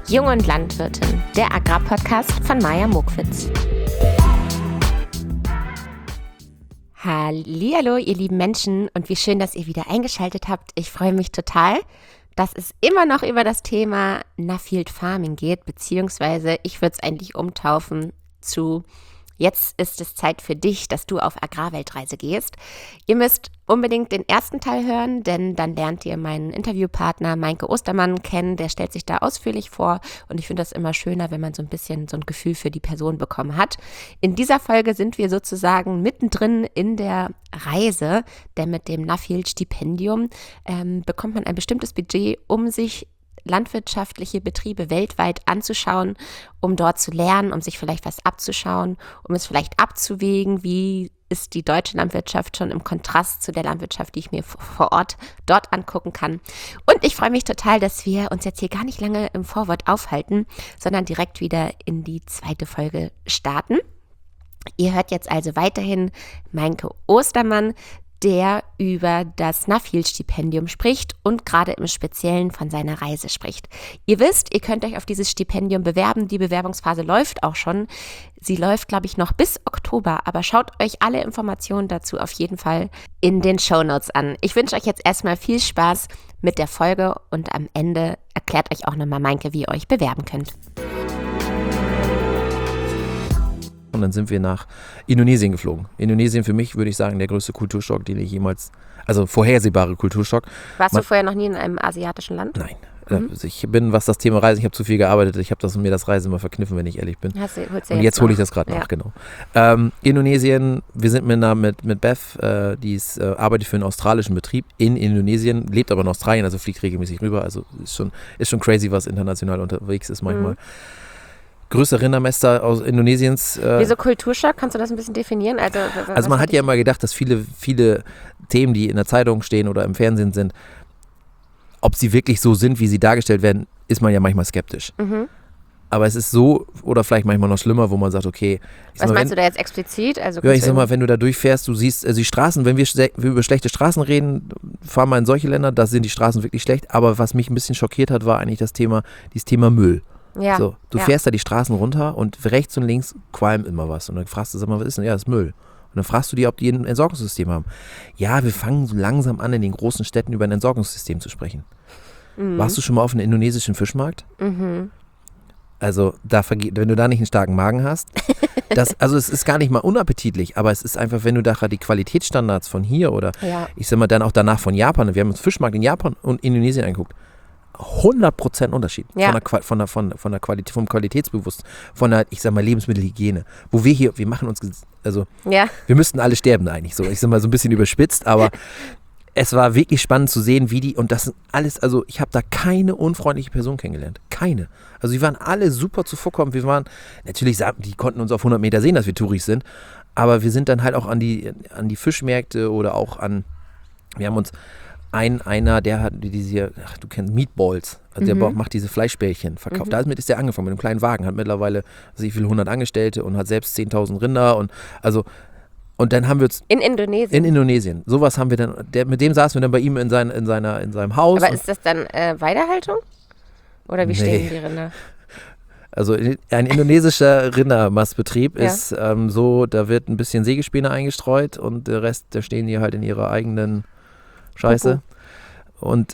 Jung und Landwirtin, der Agrarpodcast von Maja Mokwitz. Hallihallo, ihr lieben Menschen, und wie schön, dass ihr wieder eingeschaltet habt. Ich freue mich total, dass es immer noch über das Thema Nuffield Farming geht, beziehungsweise ich würde es eigentlich umtaufen zu jetzt ist es Zeit für dich, dass du auf Agrarweltreise gehst. Ihr müsst unbedingt den ersten Teil hören, denn dann lernt ihr meinen Interviewpartner Meinke Ostermann kennen. Der stellt sich da ausführlich vor und ich finde das immer schöner, wenn man so ein bisschen so ein Gefühl für die Person bekommen hat. In dieser Folge sind wir sozusagen mittendrin in der Reise, denn mit dem Nuffield Stipendium bekommt man ein bestimmtes Budget, um sich landwirtschaftliche Betriebe weltweit anzuschauen, um dort zu lernen, um sich vielleicht was abzuschauen, um es vielleicht abzuwägen, wie ist die deutsche Landwirtschaft schon im Kontrast zu der Landwirtschaft, die ich mir vor Ort dort angucken kann. Und ich freue mich total, dass wir uns jetzt hier gar nicht lange im Vorwort aufhalten, sondern direkt wieder in die zweite Folge starten. Ihr hört jetzt also weiterhin Meinke Ostermann, der über das Nuffield-Stipendium spricht und gerade im Speziellen von seiner Reise spricht. Ihr wisst, ihr könnt euch auf dieses Stipendium bewerben. Die Bewerbungsphase läuft auch schon. Sie läuft, glaube ich, noch bis Oktober, aber schaut euch alle Informationen dazu auf jeden Fall in den Shownotes an. Ich wünsche euch jetzt erstmal viel Spaß mit der Folge und am Ende erklärt euch auch nochmal Meinke, wie ihr euch bewerben könnt. Und dann sind wir nach Indonesien geflogen. Indonesien für mich, würde ich sagen, der größte Kulturschock, den ich jemals, also vorhersehbare Kulturschock. Warst du vorher noch nie in einem asiatischen Land? Nein. Ich bin, was das Thema Reisen, ich habe zu viel gearbeitet, ich habe mir das Reisen immer verkniffen, wenn ich ehrlich bin. Und jetzt hole ich das gerade nach, genau. Indonesien, wir sind mit Beth, die arbeitet für einen australischen Betrieb in Indonesien, lebt aber in Australien, also fliegt regelmäßig rüber, also ist schon crazy, was international unterwegs ist manchmal. Größte Rindermester aus Indonesiens. Wieso Kulturschock? Kannst du das ein bisschen definieren? Also man hat ja immer gedacht, dass viele Themen, die in der Zeitung stehen oder im Fernsehen sind, ob sie wirklich so sind, wie sie dargestellt werden, ist man ja manchmal skeptisch. Aber es ist so, oder vielleicht manchmal noch schlimmer, wo man sagt, okay. Was meinst du da jetzt explizit? Also ja, ich sag mal, wenn du da durchfährst, du siehst, also die Straßen, wenn wir über schlechte Straßen reden, fahren wir in solche Länder, da sind die Straßen wirklich schlecht. Aber was mich ein bisschen schockiert hat, war eigentlich dieses Thema Müll. Ja, so, du fährst da die Straßen runter und rechts und links qualmt immer was. Und dann fragst du, sag mal, was ist denn? Ja, das ist Müll. Und dann fragst du die, ob die ein Entsorgungssystem haben. Ja, wir fangen so langsam an, in den großen Städten über ein Entsorgungssystem zu sprechen. Warst du schon mal auf einem indonesischen Fischmarkt? Also, wenn du da nicht einen starken Magen hast, also es ist gar nicht mal unappetitlich, aber es ist einfach, wenn du da die Qualitätsstandards von hier oder ich sag mal dann auch danach von Japan, wir haben uns Fischmarkt in Japan und Indonesien angeguckt, 100% Unterschied von der Qualität, vom Qualitätsbewusstsein, von der, ich sag mal, Lebensmittelhygiene. Wo wir machen uns, also wir müssten alle sterben eigentlich so. Ich sag mal so ein bisschen überspitzt, aber es war wirklich spannend zu sehen, wie und das sind alles, also ich habe da keine unfreundliche Person kennengelernt. Keine. Also die waren alle super zuvorkommend. Wir waren, natürlich, die konnten uns auf 100 Meter sehen, dass wir Touris sind, aber wir sind dann halt auch an die Fischmärkte oder auch wir haben uns einer, der hat diese, du kennst Meatballs, also der macht diese Fleischbällchen verkauft. Damit ist der angefangen mit einem kleinen Wagen, hat mittlerweile, wie viele 100 Angestellte und hat selbst 10.000 Rinder und dann haben wir uns in Indonesien. In Indonesien. Sowas haben wir dann, mit dem saßen wir dann bei ihm in seinem Haus. Aber ist das dann Weidehaltung? Oder wie stehen die Rinder? Also ein indonesischer Rindermastbetrieb ist so, da wird ein bisschen Sägespäne eingestreut und der Rest, da stehen die halt in ihrer eigenen Scheiße. Und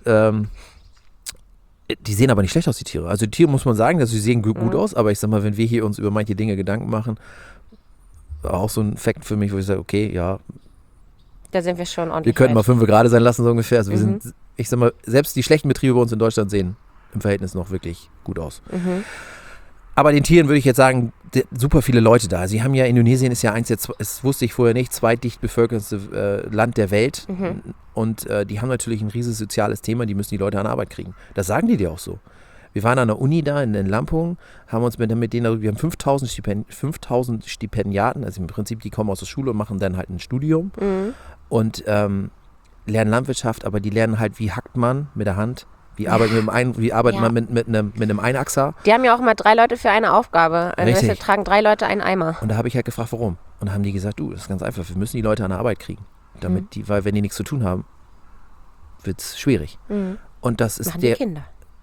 die sehen aber nicht schlecht aus, die Tiere. Also die Tiere, muss man sagen, dass sie sehen gut aus, aber ich sag mal, wenn wir hier uns über manche Dinge Gedanken machen, war auch so ein Fakt für mich, wo ich sage, okay, ja. Da sind wir schon ordentlich. Wir könnten mal 5 Grad sein lassen, so ungefähr. Also wir sind, ich sag mal, selbst die schlechten Betriebe bei uns in Deutschland sehen im Verhältnis noch wirklich gut aus. Aber den Tieren würde ich jetzt sagen, super viele Leute da. Sie haben ja, Indonesien ist ja das wusste ich vorher nicht, zweitdicht bevölkertste Land der Welt. Und die haben natürlich ein riesiges soziales Thema, die müssen die Leute an Arbeit kriegen. Das sagen die dir auch so. Wir waren an der Uni da in Lampung, haben uns mit denen, wir haben 5.000 Stipendiaten, also im Prinzip, die kommen aus der Schule und machen dann halt ein Studium und lernen Landwirtschaft, aber die lernen halt, wie hackt man mit der Hand, wie arbeitet man mit einem Einachser. Die haben ja auch immer 3 Leute für eine Aufgabe. Also wir tragen 3 Leute einen Eimer. Und da habe ich halt gefragt, warum. Und da haben die gesagt, das ist ganz einfach, wir müssen die Leute an der Arbeit kriegen. Weil wenn die nichts zu tun haben, wird es schwierig. Und das ist machen die Kinder.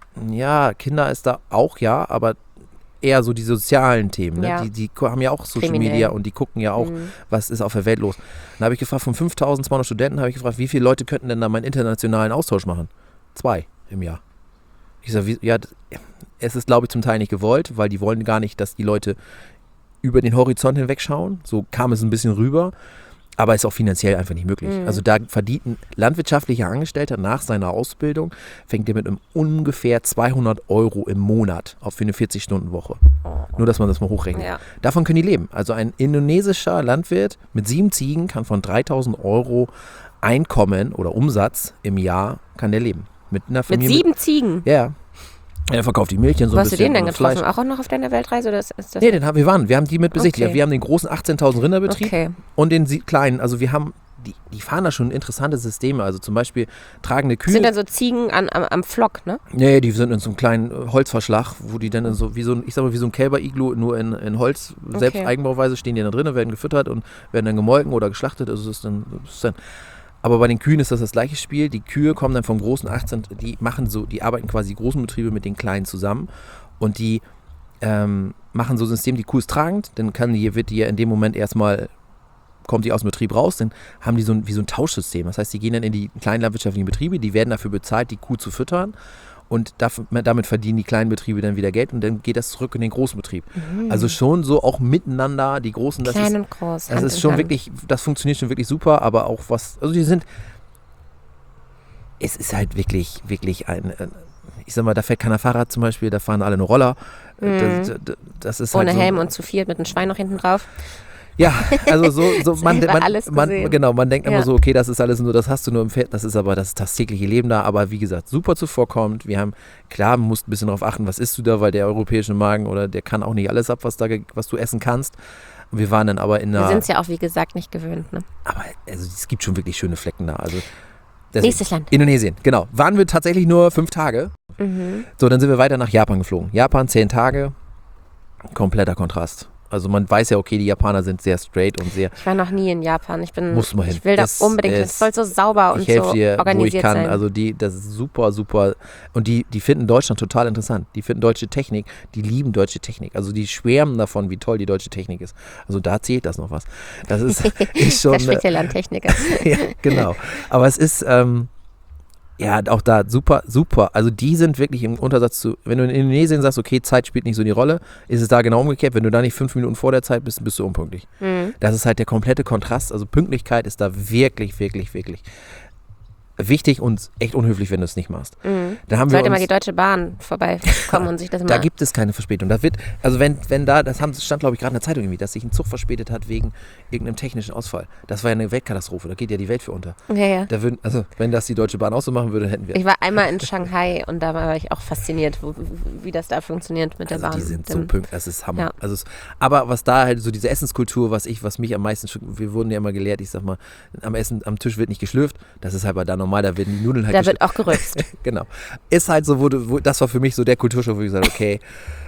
Ja, Kinder ist da auch, ja, aber eher so die sozialen Themen. Ne? Ja. Die haben ja auch Social Kriminell. Media und die gucken ja auch, was ist auf der Welt los. Dann habe ich gefragt, von 5.200 Studenten habe ich gefragt, wie viele Leute könnten denn da meinen internationalen Austausch machen? 2 im Jahr. Ich sage, ja, es ist, glaube ich, zum Teil nicht gewollt, weil die wollen gar nicht, dass die Leute über den Horizont hinweg schauen. So kam es ein bisschen rüber. Aber ist auch finanziell einfach nicht möglich. Also da verdient ein landwirtschaftlicher Angestellter nach seiner Ausbildung, fängt er mit einem ungefähr 200 € im Monat für eine 40-Stunden-Woche. Nur, dass man das mal hochrechnet. Ja. Davon können die leben. Also ein indonesischer Landwirt mit 7 Ziegen kann von 3.000 € Einkommen oder Umsatz im Jahr, kann der leben. Mit einer Mit Familie. 7 Ziegen. Ja. Er verkauft die Milch und so Wo ein hast du bisschen den denn Fleisch. getroffen? Auch noch auf deiner Weltreise? Oder ist das Nee, wir haben die mit besichtigt. Okay. Wir haben den großen 18.000 Rinderbetrieb Okay. und den kleinen. Also wir haben, die fahren da schon interessante Systeme. Also zum Beispiel tragende Kühe. Sind dann so Ziegen am Flock, ne? Nee, die sind in so einem kleinen Holzverschlag, wo die dann in so, wie so ein Kälber-Iglu, nur in Holz, selbst Eigenbauweise stehen die da drin, werden gefüttert und werden dann gemolken oder geschlachtet. Also das ist dann aber bei den Kühen ist das gleiche Spiel. Die Kühe kommen dann vom großen 18, die arbeiten quasi die großen Betriebe mit den kleinen zusammen und die machen so ein System, die Kuh ist tragend, dann wird die ja in dem Moment erstmal, kommt die aus dem Betrieb raus, dann haben die wie so ein Tauschsystem. Das heißt, die gehen dann in die kleinen landwirtschaftlichen Betriebe, die werden dafür bezahlt, die Kuh zu füttern und damit verdienen die kleinen Betriebe dann wieder Geld und dann geht das zurück in den großen Betrieb. Also schon so auch miteinander, die großen, Klein und groß. das ist schon wirklich, das funktioniert schon wirklich super, aber auch es ist halt wirklich ich sag mal, da fährt keiner Fahrrad zum Beispiel, da fahren alle nur Roller. Das ist ohne halt so, Helm und zu viert mit einem Schwein noch hinten drauf. ja, also man denkt immer so, okay, das ist alles nur, das hast du nur im Pferd, das ist das tägliche Leben da, aber wie gesagt, super zuvorkommend. Man muss ein bisschen darauf achten, was isst du da, weil der europäische Magen oder der kann auch nicht alles ab, was du essen kannst. Und wir waren dann aber Wir sind es ja auch, wie gesagt, nicht gewöhnt, ne? aber also es gibt schon wirklich schöne Flecken da, also Nächstes Land. Indonesien, genau. Waren wir tatsächlich nur 5 Tage. So, dann sind wir weiter nach Japan geflogen. Japan 10 Tage, kompletter Kontrast. Also man weiß ja, okay, die Japaner sind sehr straight und sehr... Ich war noch nie in Japan. Ich will da Das unbedingt. Es soll so sauber und ich helfe so dir, organisiert wo ich kann. sein. Also das ist super, super. Und die finden Deutschland total interessant. Die finden deutsche Technik, die lieben deutsche Technik. Also die schwärmen davon, wie toll die deutsche Technik ist. Also da zählt das noch was. Das ist schon... Der spricht ja Landtechniker. Ja, genau. Aber es ist... ja, auch da super, super. Also die sind wirklich im Untersatz zu, wenn du in Indonesien sagst, okay, Zeit spielt nicht so die Rolle, ist es da genau umgekehrt. Wenn du da nicht 5 Minuten vor der Zeit bist, bist du unpünktlich. Das ist halt der komplette Kontrast. Also Pünktlichkeit ist da wirklich, wirklich, wirklich wichtig und echt unhöflich, wenn du es nicht machst. Dann haben Sollte mal die Deutsche Bahn vorbeikommen und sich das mal... Da gibt es keine Verspätung. Das stand glaube ich gerade in der Zeitung irgendwie, dass sich ein Zug verspätet hat wegen irgendeinem technischen Ausfall. Das war ja eine Weltkatastrophe, da geht ja die Welt für unter. Ja. Wenn das die Deutsche Bahn auch so machen würde, hätten wir... Ich war einmal in Shanghai und da war ich auch fasziniert, wie das da funktioniert mit der Bahn. Die sind so pünktlich, das ist Hammer. Ja. Aber was da halt so diese Essenskultur, was mich am meisten, wir wurden ja immer gelehrt, ich sag mal, am Tisch wird nicht geschlürft, das ist halt bei da normal, da werden die Nudeln halt da wird auch gerülpst. Genau. Ist halt so, das war für mich so der Kulturschock, wo ich gesagt habe, okay,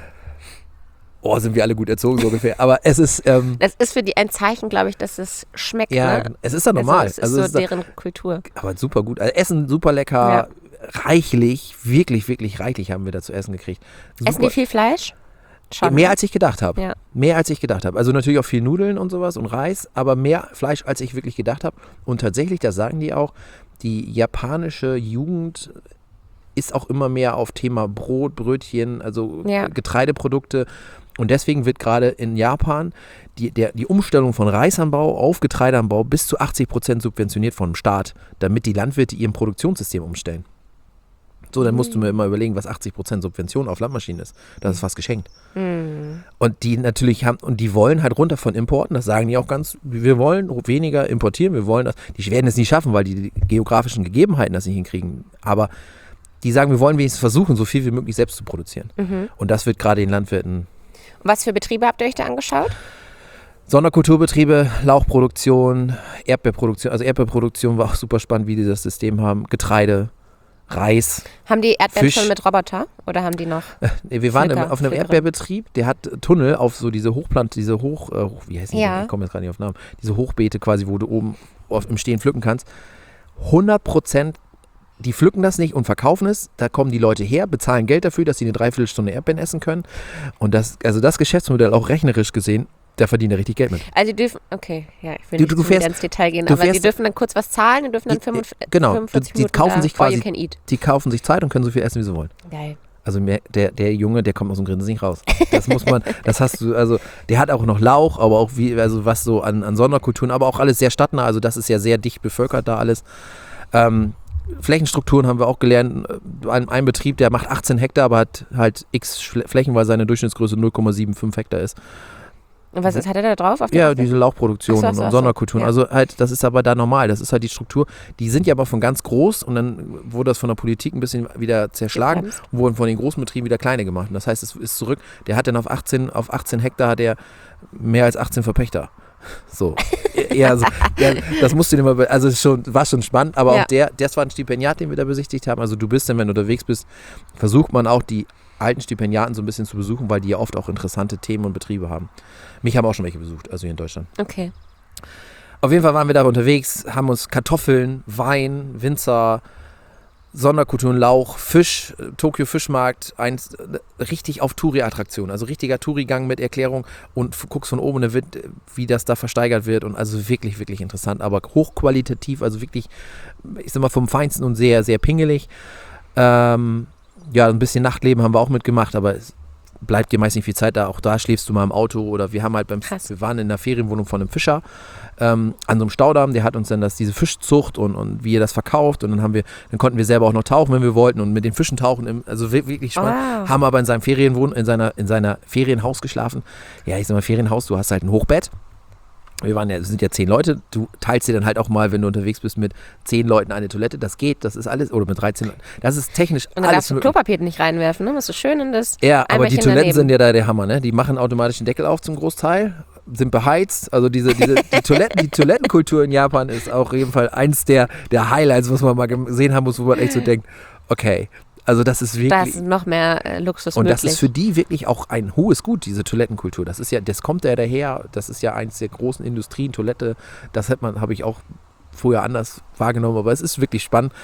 sind wir alle gut erzogen, so ungefähr. Aber es ist... das ist für die ein Zeichen, glaube ich, dass es schmeckt. Ja, ne? Es ist ja normal. Es ist so deren Kultur. Aber super gut. Also Essen super lecker, reichlich, wirklich, wirklich reichlich haben wir da zu essen gekriegt. Super. Essen die viel Fleisch? Schon. Mehr als ich gedacht habe. Ja. Mehr als ich gedacht habe. Also natürlich auch viel Nudeln und sowas und Reis, aber mehr Fleisch, als ich wirklich gedacht habe. Und tatsächlich, das sagen die auch, die japanische Jugend ist auch immer mehr auf Thema Brot, Brötchen, also Getreideprodukte. Und deswegen wird gerade in Japan die Umstellung von Reisanbau auf Getreideanbau bis zu 80% subventioniert vom Staat, damit die Landwirte ihr Produktionssystem umstellen. So, dann musst du mir immer überlegen, was 80% Subvention auf Landmaschinen ist. Das ist fast geschenkt. Und die natürlich die wollen halt runter von Importen, das sagen die auch wir wollen weniger importieren, wir wollen das, die werden es nicht schaffen, weil die geografischen Gegebenheiten das nicht hinkriegen, aber die sagen, wir wollen wenigstens versuchen, so viel wie möglich selbst zu produzieren. Und das wird gerade den Landwirten... Was für Betriebe habt ihr euch da angeschaut? Sonderkulturbetriebe, Lauchproduktion, Erdbeerproduktion, also Erdbeerproduktion war auch super spannend, wie die das System haben, Getreide, Reis. Haben die Erdbeeren Fisch. schon mit Roboter oder haben die noch? Nee, wir waren auf einem Erdbeerbetrieb, der hat Tunnel auf so diese wie heißt die? Ich komme jetzt gerade nicht auf Namen. Diese Hochbeete quasi, wo du oben im Stehen pflücken kannst. 100% die pflücken das nicht und verkaufen es. Da kommen die Leute her, bezahlen Geld dafür, dass sie eine Dreiviertelstunde Erdbeeren essen können. Und das Geschäftsmodell auch rechnerisch gesehen, da verdienen die richtig Geld mit. Also die dürfen, okay, ja, ich will nicht zu sehr ins Detail gehen, aber die dürfen dann kurz was zahlen und dürfen dann 45 die kaufen sich quasi, you can eat. Die kaufen sich Zeit und können so viel essen, wie sie wollen. Geil. Also der Junge, der kommt aus dem Grinsen nicht raus. Das muss man, das hast du, also der hat auch noch Lauch, aber auch also was so an Sonderkulturen, aber auch alles sehr stadtnah, also das ist ja sehr dicht bevölkert da alles. Flächenstrukturen haben wir auch gelernt. Ein Betrieb, der macht 18 Hektar, aber hat halt x Flächen, weil seine Durchschnittsgröße 0,75 Hektar ist. Und was hat er da drauf? Auf diese Lauchproduktion und Sonderkulturen. Ja. Also halt, das ist aber da normal. Das ist halt die Struktur. Die sind ja aber von ganz groß und dann wurde das von der Politik ein bisschen wieder zerschlagen und wurden von den großen Betrieben wieder kleine gemacht. Und das heißt, es ist zurück. Der hat dann auf 18 Hektar hat er mehr als 18 Verpächter. So. Das musst du dir mal, also war schon spannend, aber auch das war ein Stipendiat, den wir da besichtigt haben. Also du bist dann, wenn du unterwegs bist, versucht man auch die alten Stipendiaten so ein bisschen zu besuchen, weil die ja oft auch interessante Themen und Betriebe haben. Mich haben auch schon welche besucht, also hier in Deutschland. Okay. Auf jeden Fall waren wir da unterwegs, haben uns Kartoffeln, Wein, Winzer, Sonderkulturen, Lauch, Fisch, Tokio Fischmarkt, richtig auf Touri-Attraktion, also richtiger Touri-Gang mit Erklärung und guckst von oben, wie das da versteigert wird und also wirklich, wirklich interessant, aber hochqualitativ, also wirklich, ich sag mal, vom Feinsten und sehr, sehr pingelig. Ja, ein bisschen Nachtleben haben wir auch mitgemacht, aber es bleibt dir meist nicht viel Zeit da. Auch da schläfst du mal im Auto oder wir haben halt wir waren in der Ferienwohnung von einem Fischer an so einem Staudamm, der hat uns dann diese Fischzucht und wie er das verkauft und dann konnten wir selber auch noch tauchen, wenn wir wollten und mit den Fischen tauchen, also wirklich spannend. Wow. Haben aber in seinem in seiner Ferienhaus geschlafen. Ja, ich sag mal Ferienhaus, du hast halt ein Hochbett. Wir sind ja 10 Leute, du teilst dir dann halt auch mal, wenn du unterwegs bist, mit 10 Leuten eine Toilette, das geht, das ist alles, oder mit 13 Leuten, das ist technisch alles. Und da darfst du Klopapier nicht reinwerfen, ne? Musst du schön in das Ja, aber die Toiletten sind ja da der Hammer, ne? Die machen automatisch den Deckel auf zum Großteil, sind beheizt, also die Toilettenkultur in Japan ist auch auf jeden Fall eins der Highlights, was man mal gesehen haben muss, wo man echt so denkt, okay, also das ist wirklich... Da ist noch mehr Luxus und möglich. Das ist für die wirklich auch ein hohes Gut, diese Toilettenkultur. Das kommt ja daher, das ist ja eins der großen Industrien, Toilette, das habe ich auch vorher anders wahrgenommen, aber es ist wirklich spannend.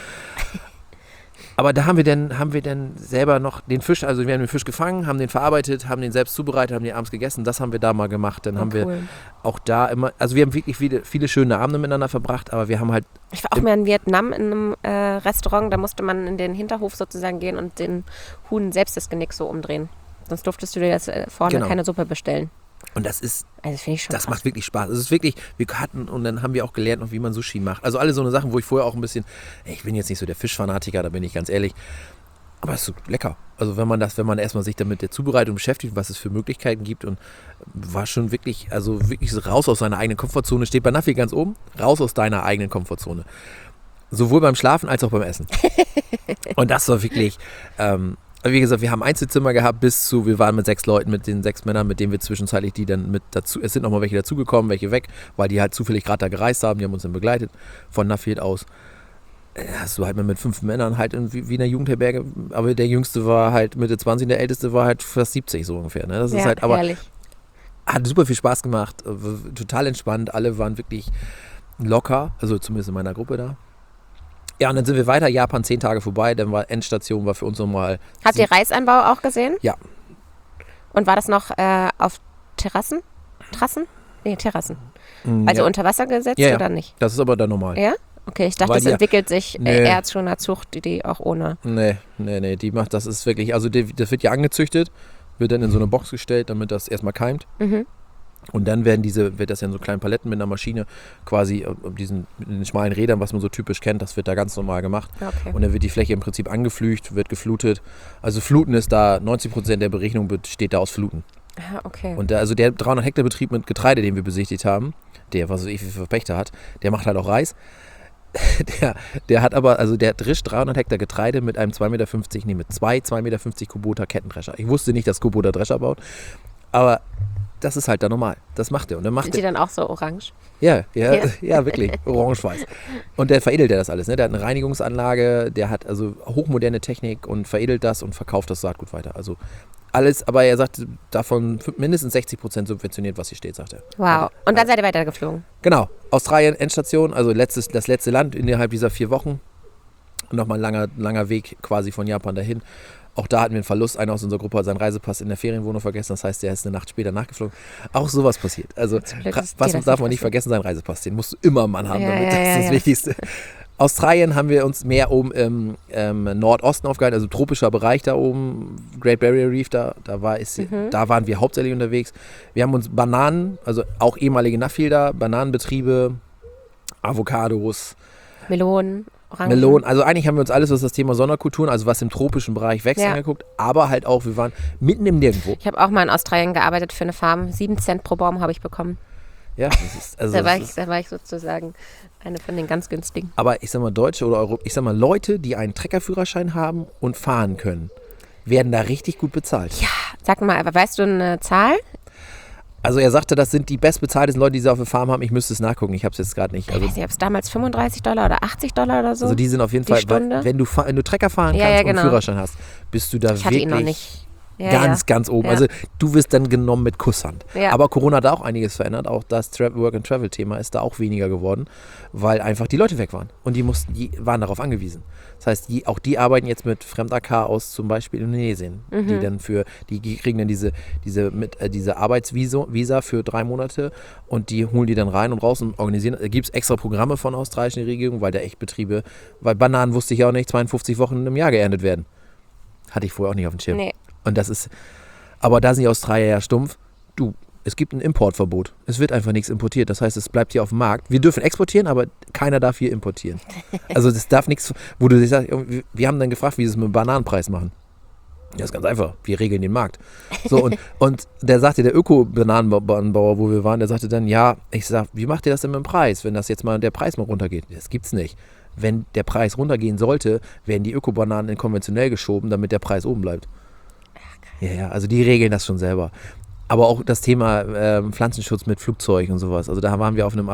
Aber da haben wir dann selber noch den Fisch, also wir haben den Fisch gefangen, haben den verarbeitet, haben den selbst zubereitet, haben den abends gegessen. Das haben wir da mal gemacht. Dann haben wir auch da immer, also wir haben wirklich viele schöne Abende miteinander verbracht, aber wir haben halt... Ich war auch mal in Vietnam in einem Restaurant, da musste man in den Hinterhof sozusagen gehen und den Huhn selbst das Genick so umdrehen. Sonst durftest du dir jetzt vorne keine Suppe bestellen. Und das ist, also finde ich schon das krass. macht wirklich Spaß. Es ist wirklich, und dann haben wir auch gelernt, noch wie man Sushi macht. Also alle so eine Sachen, wo ich vorher auch ein bisschen, ich bin jetzt nicht so der Fischfanatiker, da bin ich ganz ehrlich. Aber es ist so lecker. Also wenn man erstmal sich damit der Zubereitung beschäftigt, was es für Möglichkeiten gibt und war schon wirklich, also wirklich so raus aus seiner eigenen Komfortzone, steht bei Nafi ganz oben, raus aus deiner eigenen Komfortzone. Sowohl beim Schlafen als auch beim Essen. Und das war wirklich, wie gesagt, wir haben Einzelzimmer gehabt wir waren mit 6 Leuten, mit den 6 Männern, mit denen wir zwischenzeitlich die dann mit dazu, es sind nochmal welche dazugekommen, welche weg, weil die halt zufällig gerade da gereist haben, die haben uns dann begleitet, von Nafed aus. Hast du halt mal mit 5 Männern halt wie in einer Jugendherberge, aber der Jüngste war halt Mitte 20 und der Älteste war halt fast 70 so ungefähr. Ne? Das ist halt, aber herrlich. Hat super viel Spaß gemacht, total entspannt, alle waren wirklich locker, also zumindest in meiner Gruppe da. Ja, und dann sind wir weiter, Japan 10 Tage vorbei, dann war Endstation, war für uns nochmal... Habt ihr Reisanbau auch gesehen? Ja. Und war das noch auf Terrassen? Trassen? Nee, Terrassen. Also unter Wasser gesetzt oder nicht? Das ist aber dann normal. Ja? Okay, ich dachte, das entwickelt sich eher zu einer Zucht, die auch ohne... Nee, die macht, das ist wirklich, also das wird ja angezüchtet, wird dann in so eine Box gestellt, damit das erstmal keimt. Mhm. Und dann wird das ja in so kleinen Paletten mit einer Maschine quasi mit den schmalen Rädern, was man so typisch kennt, das wird da ganz normal gemacht. Okay. Und dann wird die Fläche im Prinzip angeflügt, wird geflutet. Also Fluten ist da, 90% der Berechnung besteht da aus Fluten. Ah, okay. Und der 300 Hektar Betrieb mit Getreide, den wir besichtigt haben, der, was so viel Verpächter hat, der macht halt auch Reis. Der drischt 300 Hektar Getreide mit einem 2,50 Meter, mit 2,50 Meter Kubota Kettendrescher. Ich wusste nicht, dass Kubota Drescher baut, aber das ist halt da normal. Das macht er. Und Sind die dann auch so orange? Ja, wirklich. Orange-weiß. Und der veredelt das alles. Ne? Der hat eine Reinigungsanlage, der hat also hochmoderne Technik und veredelt das und verkauft das Saatgut weiter. Also alles, aber er sagt, davon mindestens 60% subventioniert, was hier steht, sagt er. Wow. Und dann seid ihr weitergeflogen? Genau. Australien, Endstation, also das letzte Land innerhalb dieser 4 Wochen. Nochmal ein langer Weg quasi von Japan dahin. Auch da hatten wir einen Verlust. Einer aus unserer Gruppe hat seinen Reisepass in der Ferienwohnung vergessen. Das heißt, der ist eine Nacht später nachgeflogen. Auch sowas passiert. Also, was darf man nicht vergessen? Seinen Reisepass. Den musst du immer im Mann haben. Das ist das Wichtigste. Australien haben wir uns mehr oben im Nordosten aufgehalten, also tropischer Bereich da oben, Great Barrier Reef, da waren wir hauptsächlich unterwegs. Wir haben uns Bananen, also auch ehemalige Nuffielder, Bananenbetriebe, Avocados, Melonen, also eigentlich haben wir uns alles, was das Thema Sonderkulturen, also was im tropischen Bereich wächst, angeguckt, aber halt auch, wir waren mitten im Nirgendwo. Ich habe auch mal in Australien gearbeitet für eine Farm, 7 Cent pro Baum habe ich bekommen. Ja, das ist, also da war ich sozusagen eine von den ganz günstigen. Aber ich sag mal, Deutsche oder Leute, die einen Treckerführerschein haben und fahren können, werden da richtig gut bezahlt. Ja, sag mal, aber weißt du eine Zahl? Also er sagte, das sind die bestbezahltesten Leute, die sie auf der Farm haben. Ich müsste es nachgucken, ich habe es jetzt gerade nicht. Also, ich weiß nicht, ob es damals $35 oder $80 oder so. Also die sind auf jeden Fall, wenn du Trecker fahren kannst und einen Führerschein hast, bist du da ich hatte wirklich ihn noch nicht. Ganz oben. Ja. Also du wirst dann genommen mit Kusshand. Ja. Aber Corona hat auch einiges verändert. Auch das Work-and-Travel-Thema ist da auch weniger geworden, weil einfach die Leute weg waren. Und die waren darauf angewiesen. Das heißt, auch die arbeiten jetzt mit Fremd-AK aus zum Beispiel Indonesien. Die kriegen dann diese Arbeitsvisa für 3 Monate und die holen die dann rein und raus und organisieren. Da gibt es extra Programme von der australischen Regierung, weil weil Bananen wusste ich auch nicht, 52 Wochen im Jahr geerntet werden. Hatte ich vorher auch nicht auf dem Schirm. Nee. Und aber da sind die Australier ja stumpf. Es gibt ein Importverbot. Es wird einfach nichts importiert. Das heißt, es bleibt hier auf dem Markt. Wir dürfen exportieren, aber keiner darf hier importieren. Also das darf nichts, wo du sagst, wir haben dann gefragt, wie sie es mit dem Bananenpreis machen. Ja, ist ganz einfach. Wir regeln den Markt. So, und der sagte, der Öko-Bananenbauer, wo wir waren, der sagte dann, ja, ich sag, wie macht ihr das denn mit dem Preis, wenn das jetzt mal der Preis mal runtergeht? Das gibt's nicht. Wenn der Preis runtergehen sollte, werden die Öko-Bananen in konventionell geschoben, damit der Preis oben bleibt. Ja, also die regeln das schon selber. Aber auch das Thema Pflanzenschutz mit Flugzeug und sowas. Also da waren wir auf einem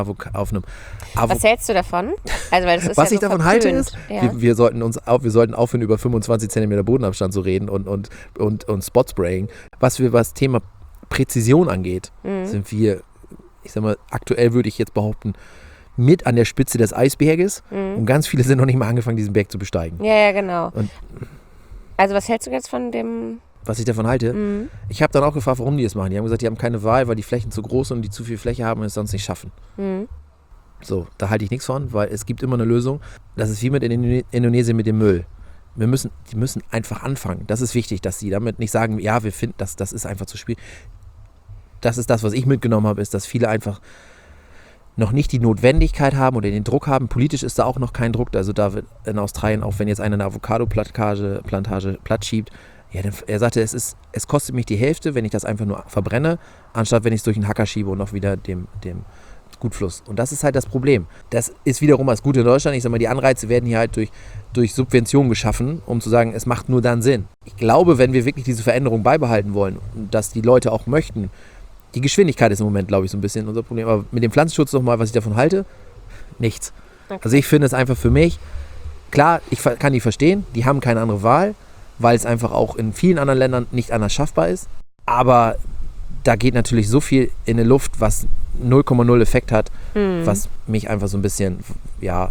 Was hältst du davon? Also, weil das ist was ja ich davon halte ist, wir sollten aufhören, über 25 cm Bodenabstand zu reden und Spotspraying. Was Thema Präzision angeht, sind wir, ich sag mal, aktuell würde ich jetzt behaupten, mit an der Spitze des Eisberges. Und ganz viele sind noch nicht mal angefangen, diesen Berg zu besteigen. Ja, genau. Also was hältst du jetzt von dem... Was ich davon halte? Ich habe dann auch gefragt, warum die das machen. Die haben gesagt, die haben keine Wahl, weil die Flächen zu groß sind und die zu viel Fläche haben und es sonst nicht schaffen. So, da halte ich nichts von, weil es gibt immer eine Lösung. Das ist wie mit Indonesien mit dem Müll. Die müssen einfach anfangen. Das ist wichtig, dass sie damit nicht sagen, ja, wir finden, das ist einfach zu schwierig. Das ist das, was ich mitgenommen habe, ist, dass viele einfach noch nicht die Notwendigkeit haben oder den Druck haben. Politisch ist da auch noch kein Druck. Also da wird in Australien, auch wenn jetzt einer eine Avocado-Plantage platt schiebt, ja, er sagte, es kostet mich die Hälfte, wenn ich das einfach nur verbrenne, anstatt wenn ich es durch einen Hacker schiebe und noch wieder dem Gutfluss. Und das ist halt das Problem. Das ist wiederum das Gute in Deutschland. Ich sag mal, die Anreize werden hier halt durch Subventionen geschaffen, um zu sagen, es macht nur dann Sinn. Ich glaube, wenn wir wirklich diese Veränderung beibehalten wollen, dass die Leute auch möchten, die Geschwindigkeit ist im Moment, glaube ich, so ein bisschen unser Problem. Aber mit dem Pflanzenschutz nochmal, was ich davon halte, nichts. Okay. Also ich finde es einfach für mich, klar, ich kann die verstehen, die haben keine andere Wahl, weil es einfach auch in vielen anderen Ländern nicht anders schaffbar ist. Aber da geht natürlich so viel in die Luft, was 0,0 Effekt hat, was mich einfach so ein bisschen, ja,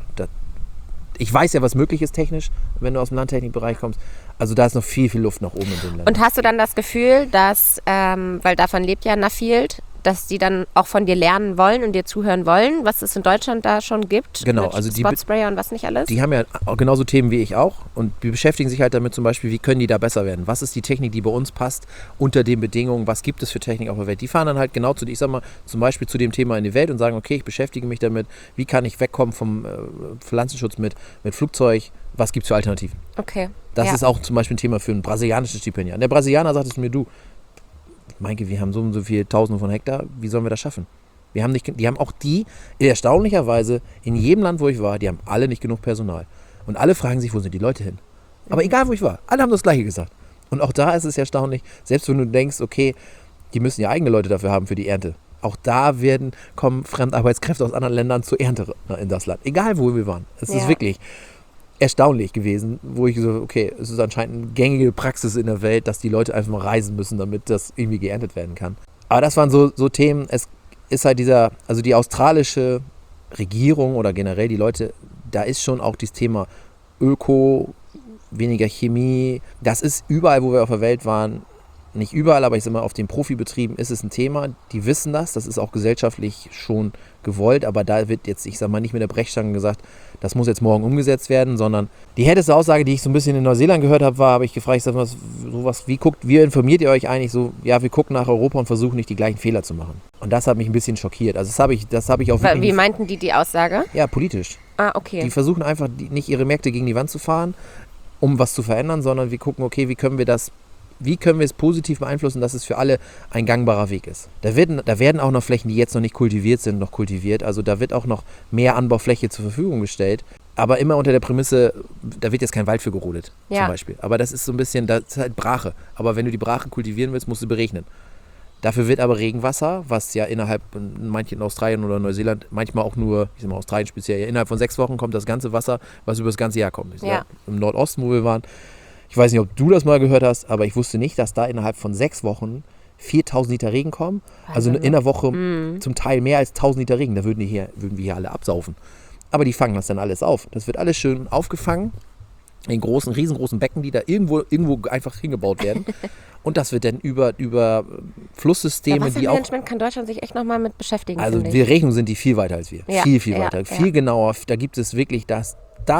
ich weiß ja, was möglich ist technisch, wenn du aus dem Landtechnikbereich kommst. Also da ist noch viel, viel Luft nach oben in dem Land. Und hast du dann das Gefühl, dass, weil davon lebt ja Nuffield, dass die dann auch von dir lernen wollen und dir zuhören wollen, was es in Deutschland da schon gibt? Genau, mit also die Spotsprayer und was nicht alles? Die haben ja genauso Themen wie ich auch und die beschäftigen sich halt damit zum Beispiel, wie können die da besser werden? Was ist die Technik, die bei uns passt unter den Bedingungen? Was gibt es für Technik auf der Welt? Die fahren dann halt genau ich sag mal, zum Beispiel zu dem Thema in die Welt und sagen, okay, ich beschäftige mich damit, wie kann ich wegkommen vom Pflanzenschutz mit Flugzeug? Was gibt es für Alternativen? Okay. Das ist auch zum Beispiel ein Thema für ein brasilianisches Stipendiat. Der Brasilianer sagt es mir, du, Maike, wir haben so und so viel Tausende von Hektar, wie sollen wir das schaffen? Die haben auch erstaunlicherweise, in jedem Land, wo ich war, die haben alle nicht genug Personal. Und alle fragen sich, wo sind die Leute hin? Aber egal, wo ich war, alle haben das Gleiche gesagt. Und auch da ist es erstaunlich, selbst wenn du denkst, okay, die müssen ja eigene Leute dafür haben für die Ernte. Auch da kommen Fremdarbeitskräfte aus anderen Ländern zur Ernte in das Land. Egal, wo wir waren. Es ist wirklich erstaunlich gewesen, wo ich so, okay, es ist anscheinend eine gängige Praxis in der Welt, dass die Leute einfach mal reisen müssen, damit das irgendwie geerntet werden kann. Aber das waren so Themen, es ist halt also die australische Regierung oder generell die Leute, da ist schon auch dieses Thema Öko, weniger Chemie. Das ist überall, wo wir auf der Welt waren, nicht überall, aber ich sage mal, auf den Profibetrieben ist es ein Thema. Die wissen das ist auch gesellschaftlich schon gewollt, aber da wird jetzt, ich sage mal, nicht mit der Brechstange gesagt, das muss jetzt morgen umgesetzt werden, sondern die härteste Aussage, die ich so ein bisschen in Neuseeland gehört habe, habe ich gefragt, ich sage mal, sowas, wie informiert ihr euch eigentlich so, ja, wir gucken nach Europa und versuchen nicht die gleichen Fehler zu machen. Und das hat mich ein bisschen schockiert. Also das habe ich auch wirklich. Wie meinten die Aussage? Ja, politisch. Ah, okay. Die versuchen einfach nicht ihre Märkte gegen die Wand zu fahren, um was zu verändern, sondern wir gucken, okay, wie können wir es positiv beeinflussen, dass es für alle ein gangbarer Weg ist. Da werden auch noch Flächen, die jetzt noch nicht kultiviert sind, noch kultiviert. Also da wird auch noch mehr Anbaufläche zur Verfügung gestellt. Aber immer unter der Prämisse, da wird jetzt kein Wald für gerodet, zum Beispiel. Aber das ist so ein bisschen, das ist halt Brache. Aber wenn du die Brache kultivieren willst, musst du beregnen. Dafür wird aber Regenwasser, was ja innerhalb, manchen in Australien oder Neuseeland, manchmal auch nur, ich sag mal Australien speziell, ja, innerhalb von 6 Wochen kommt das ganze Wasser, was über das ganze Jahr kommt. Im Nordosten, wo wir waren, ich weiß nicht, ob du das mal gehört hast, aber ich wusste nicht, dass da innerhalb von 6 Wochen 4000 Liter Regen kommen. Also in der Woche zum Teil mehr als 1000 Liter Regen. Da würden wir hier alle absaufen. Aber die fangen das dann alles auf. Das wird alles schön aufgefangen in riesengroßen Becken, die da irgendwo einfach hingebaut werden. Und das wird dann über Flusssysteme, die auch... Wassermanagement kann Deutschland sich echt nochmal mit beschäftigen, Also die Rechnungen sind die viel weiter als wir. Ja. Viel weiter. Viel genauer. Da gibt es wirklich das...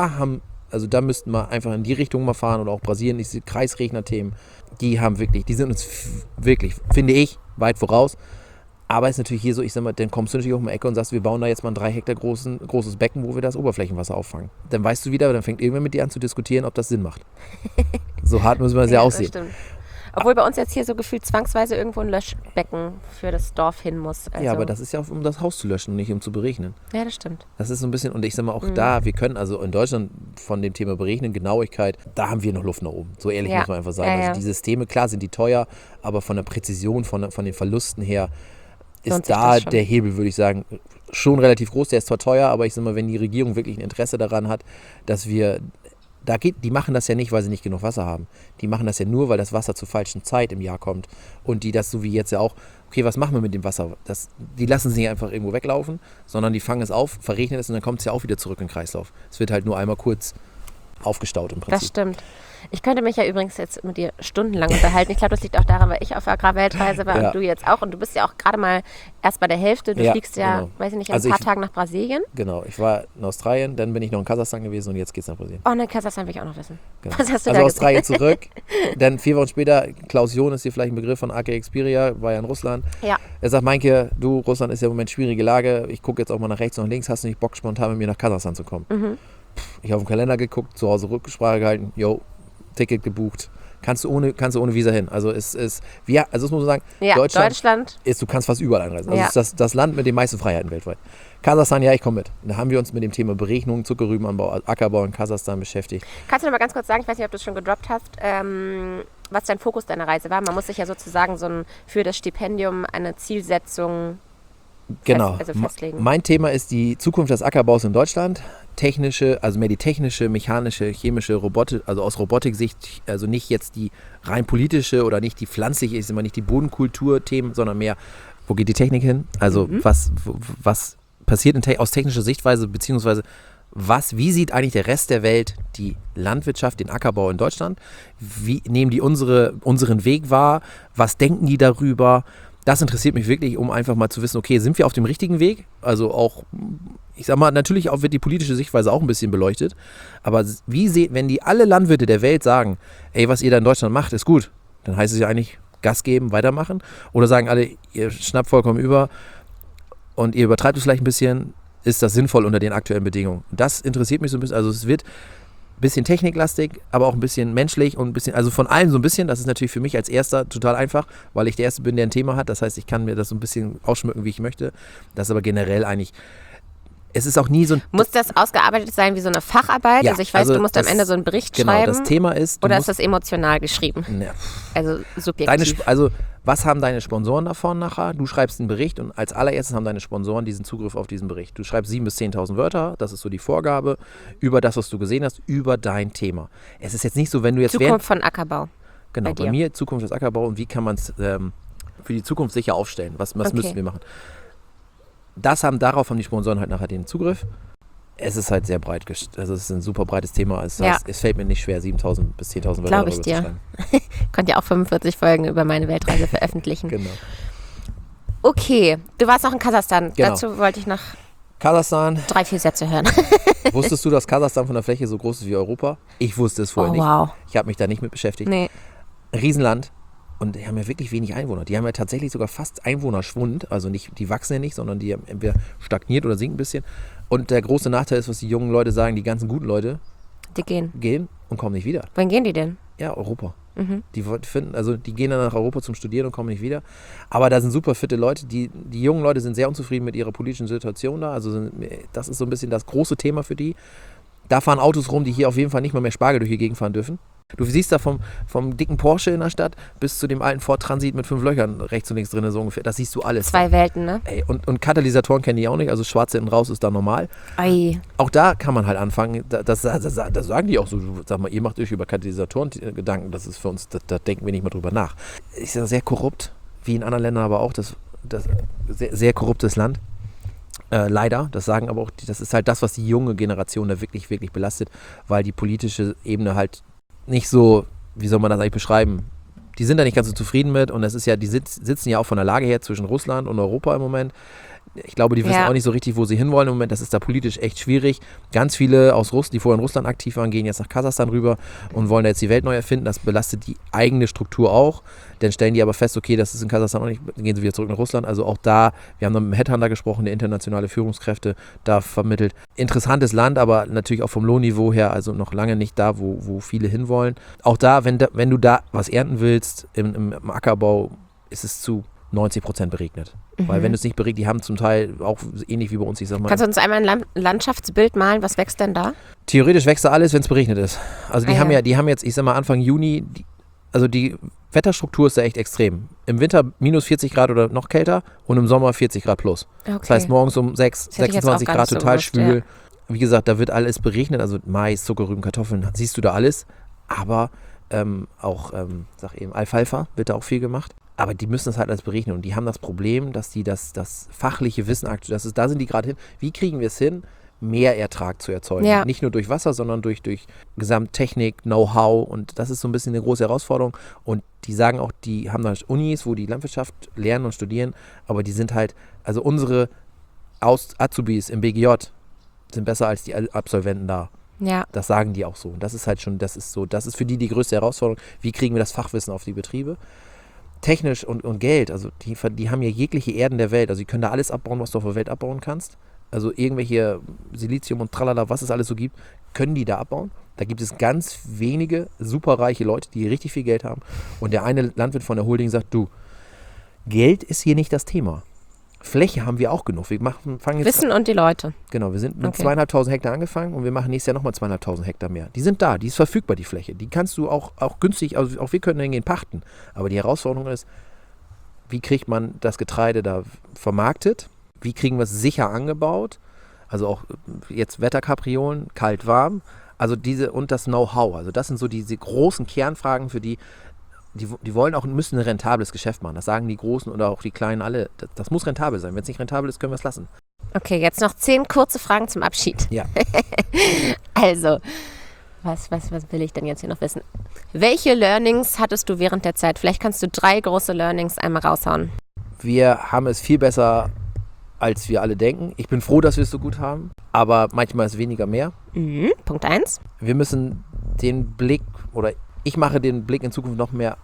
Da müssten wir einfach in die Richtung mal fahren oder auch Brasilien, diese Kreisregner-Themen, die sind uns wirklich, finde ich, weit voraus. Aber es ist natürlich hier so, ich sag mal, dann kommst du natürlich auch um die Ecke und sagst, wir bauen da jetzt mal ein 3 Hektar großes Becken, wo wir das Oberflächenwasser auffangen. Dann weißt du wieder, dann fängt irgendwer mit dir an zu diskutieren, ob das Sinn macht. So hart müssen wir es ja aussehen. Stimmt. Obwohl bei uns jetzt hier so gefühlt zwangsweise irgendwo ein Löschbecken für das Dorf hin muss. Also. Ja, aber das ist ja, um das Haus zu löschen und nicht um zu berechnen. Ja, das stimmt. Das ist so ein bisschen, und ich sag mal auch da, wir können also in Deutschland von dem Thema Berechnen, Genauigkeit, da haben wir noch Luft nach oben. So ehrlich muss man einfach sagen. Also die Systeme, klar sind die teuer, aber von der Präzision, von den Verlusten her ist da der Hebel, würde ich sagen, schon relativ groß. Der ist zwar teuer, aber ich sag mal, wenn die Regierung wirklich ein Interesse daran hat, dass wir... Die machen das ja nicht, weil sie nicht genug Wasser haben. Die machen das ja nur, weil das Wasser zur falschen Zeit im Jahr kommt. Und die das so wie jetzt ja auch, okay, was machen wir mit dem Wasser? Die lassen es nicht einfach irgendwo weglaufen, sondern die fangen es auf, verregnen es und dann kommt es ja auch wieder zurück in den Kreislauf. Es wird halt nur einmal kurz aufgestaut im Prinzip. Das stimmt. Ich könnte mich ja übrigens jetzt mit dir stundenlang unterhalten. Ich glaube, das liegt auch daran, weil ich auf Agrarweltreise war und du jetzt auch. Und du bist ja auch gerade mal erst bei der Hälfte. Du fliegst ja, weiß ich nicht, in ein paar Tagen nach Brasilien. Genau, ich war in Australien, dann bin ich noch in Kasachstan gewesen und jetzt geht's nach Brasilien. Oh, ne, Kasachstan will ich auch noch wissen. Genau. Was hast du also da Australien gesehen? zurück, dann 4 Wochen später, Klaus John ist hier vielleicht ein Begriff von AK Xperia, war ja in Russland. Ja. Er sagt, Meinke, Russland ist ja im Moment schwierige Lage, ich gucke jetzt auch mal nach rechts und nach links, hast du nicht Bock, spontan mit mir nach Kasachstan zu kommen? Ich habe auf den Kalender geguckt, zu Hause Rücksprache gehalten, Ticket gebucht. Kannst du ohne Visa hin. Also es muss man sagen, Deutschland ist, du kannst fast überall einreisen. Also es ist das Land mit den meisten Freiheiten weltweit. Kasachstan, ich komme mit. Da haben wir uns mit dem Thema Berechnung, Zuckerrübenanbau, Ackerbau in Kasachstan beschäftigt. Kannst du noch mal ganz kurz sagen, ich weiß nicht, ob du es schon gedroppt hast, was dein Fokus deiner Reise war? Man muss sich ja sozusagen für das Stipendium eine Zielsetzung festlegen. Mein Thema ist die Zukunft des Ackerbaus in Deutschland. Mehr die technische, mechanische, chemische, Robotik, also aus Robotik-Sicht, also nicht jetzt die rein politische oder nicht die pflanzliche, ist immer nicht die Bodenkultur-Themen, sondern mehr, wo geht die Technik hin? Also was passiert aus technischer Sichtweise, beziehungsweise wie sieht eigentlich der Rest der Welt die Landwirtschaft, den Ackerbau in Deutschland? Wie nehmen die unseren Weg wahr? Was denken die darüber? Das interessiert mich wirklich, um einfach mal zu wissen, okay, sind wir auf dem richtigen Weg? Also auch, ich sag mal, natürlich auch wird die politische Sichtweise auch ein bisschen beleuchtet. Aber wenn die alle Landwirte der Welt sagen, ey, was ihr da in Deutschland macht, ist gut, dann heißt es ja eigentlich Gas geben, weitermachen. Oder sagen alle, ihr schnappt vollkommen über und ihr übertreibt es vielleicht ein bisschen, ist das sinnvoll unter den aktuellen Bedingungen? Das interessiert mich so ein bisschen. Also es wird ein bisschen techniklastig, aber auch ein bisschen menschlich und ein bisschen, also von allem so ein bisschen. Das ist natürlich für mich als Erster total einfach, weil ich der Erste bin, der ein Thema hat. Das heißt, ich kann mir das so ein bisschen ausschmücken, wie ich möchte. Das ist aber generell eigentlich, es ist auch nie so ein... Muss das ausgearbeitet sein wie so eine Facharbeit? Ja, also ich weiß, du musst am Ende so einen Bericht schreiben. Genau, das Thema ist... Oder ist das emotional geschrieben? Ne. Also subjektiv. Was haben deine Sponsoren davon nachher? Du schreibst einen Bericht und als allererstes haben deine Sponsoren diesen Zugriff auf diesen Bericht. Du schreibst 7.000 bis 10.000 Wörter, das ist so die Vorgabe, über das, was du gesehen hast, über dein Thema. Es ist jetzt nicht so, wenn du jetzt... Zukunft von Ackerbau. Genau, bei mir Zukunft des Ackerbau und wie kann man es für die Zukunft sicher aufstellen? Was müssen wir machen? Darauf haben die Sponsoren halt nachher den Zugriff. Es ist halt sehr breit, also es ist ein super breites Thema. Das Ja. heißt, es fällt mir nicht schwer, 7.000 bis 10.000 Wörter Glaube darüber ich zu dir. schreiben. Konnte ja auch 45 Folgen über meine Weltreise veröffentlichen. Genau. Okay, du warst noch in Kasachstan. Genau. Dazu wollte ich noch Kasachstan. 3-4 Sätze hören. Wusstest du, dass Kasachstan von der Fläche so groß ist wie Europa? Ich wusste es vorher Oh, nicht. wow. Ich habe mich da nicht mit beschäftigt. Nee. Riesenland. Und die haben ja wirklich wenig Einwohner. Die haben ja tatsächlich sogar fast Einwohnerschwund. Also nicht, die wachsen ja nicht, sondern die haben entweder stagniert oder sinken ein bisschen. Und der große Nachteil ist, was die jungen Leute sagen, die ganzen guten Leute Die gehen. gehen und kommen nicht wieder. Wohin gehen die denn? Ja, Europa. Die die gehen dann nach Europa zum Studieren und kommen nicht wieder. Aber da sind super fitte Leute. Die jungen Leute sind sehr unzufrieden mit ihrer politischen Situation da. Also das ist so ein bisschen das große Thema für die. Da fahren Autos rum, die hier auf jeden Fall nicht mal mehr Spargel durch die Gegend fahren dürfen. Du siehst da vom dicken Porsche in der Stadt bis zu dem alten Ford Transit mit 5 Löchern rechts und links drin, so ungefähr. Das siehst du alles. 2 Welten, ne? Ey, und Katalysatoren kennen die auch nicht, also schwarz hinten raus ist da normal. Ei. Auch da kann man halt anfangen, das sagen die auch so, sag mal, ihr macht euch über Katalysatoren Gedanken, das ist für uns, da denken wir nicht mal drüber nach. Ist ja sehr korrupt, wie in anderen Ländern aber auch, das sehr, sehr korruptes Land. Leider, das sagen aber auch, das ist halt das, was die junge Generation da wirklich, wirklich belastet, weil die politische Ebene halt nicht so, wie soll man das eigentlich beschreiben, die sind da nicht ganz so zufrieden mit und das ist ja, die sitzen ja auch von der Lage her zwischen Russland und Europa im Moment. Ich glaube, die wissen auch nicht so richtig, wo sie hinwollen im Moment. Das ist da politisch echt schwierig. Ganz viele aus Russland, die vorher in Russland aktiv waren, gehen jetzt nach Kasachstan rüber und wollen da jetzt die Welt neu erfinden. Das belastet die eigene Struktur auch. Dann stellen die aber fest, okay, das ist in Kasachstan auch nicht, dann gehen sie wieder zurück nach Russland. Also auch da, wir haben dann mit dem Headhunter gesprochen, der internationale Führungskräfte da vermittelt. Interessantes Land, aber natürlich auch vom Lohnniveau her, also noch lange nicht da, wo viele hinwollen. Auch da, wenn du da was ernten willst, im Ackerbau, ist es zu 90% beregnet. Weil wenn du es nicht beregnet, die haben zum Teil auch ähnlich wie bei uns, ich sag mal. Kannst du uns einmal ein Landschaftsbild malen? Was wächst denn da? Theoretisch wächst da alles, wenn es beregnet ist. Also die haben jetzt, ich sag mal Anfang Juni, also die Wetterstruktur ist da echt extrem. Im Winter minus 40 Grad oder noch kälter und im Sommer 40 Grad plus. Okay. Das heißt morgens um 26 Grad total schwül. Ja. Wie gesagt, da wird alles beregnet, also Mais, Zuckerrüben, Kartoffeln, siehst du da alles. Aber sag eben, Alfalfa wird da auch viel gemacht. Aber die müssen das halt alles berechnen und die haben das Problem, dass die das fachliche Wissen, da sind die gerade hin. Wie kriegen wir es hin, mehr Ertrag zu erzeugen? Ja. Nicht nur durch Wasser, sondern durch Gesamttechnik, Know-how und das ist so ein bisschen eine große Herausforderung. Und die sagen auch, die haben da Unis, wo die Landwirtschaft lernen und studieren, aber die sind halt, also unsere Azubis im BGJ sind besser als die Absolventen da. Ja. Das sagen die auch so. Und das ist halt schon, das ist für die größte Herausforderung. Wie kriegen wir das Fachwissen auf die Betriebe? Technisch und Geld, also die haben ja jegliche Erden der Welt, also die können da alles abbauen, was du auf der Welt abbauen kannst. Also irgendwelche Silizium und Tralala, was es alles so gibt, können die da abbauen. Da gibt es ganz wenige superreiche Leute, die richtig viel Geld haben. Und der eine Landwirt von der Holding sagt, du, Geld ist hier nicht das Thema. Fläche haben wir auch genug. Wir fangen jetzt Wissen und die Leute. Genau, wir sind mit 2.500 Hektar angefangen und wir machen nächstes Jahr nochmal 2.500 Hektar mehr. Die sind da, die ist verfügbar, die Fläche. Die kannst du auch günstig, also auch wir können hingehen pachten. Aber die Herausforderung ist, wie kriegt man das Getreide da vermarktet? Wie kriegen wir es sicher angebaut? Also auch jetzt Wetterkapriolen, kalt, warm. Also und das Know-how. Also das sind so diese großen Kernfragen, für die wollen auch, müssen ein rentables Geschäft machen. Das sagen die Großen oder auch die Kleinen alle. Das muss rentabel sein. Wenn es nicht rentabel ist, können wir es lassen. Okay, jetzt noch 10 kurze Fragen zum Abschied. Ja. Also, was will ich denn jetzt hier noch wissen? Welche Learnings hattest du während der Zeit? Vielleicht kannst du 3 große Learnings einmal raushauen. Wir haben es viel besser, als wir alle denken. Ich bin froh, dass wir es so gut haben. Aber manchmal ist weniger mehr. Punkt 1. Wir müssen den Blick, oder ich mache den Blick in Zukunft noch mehr,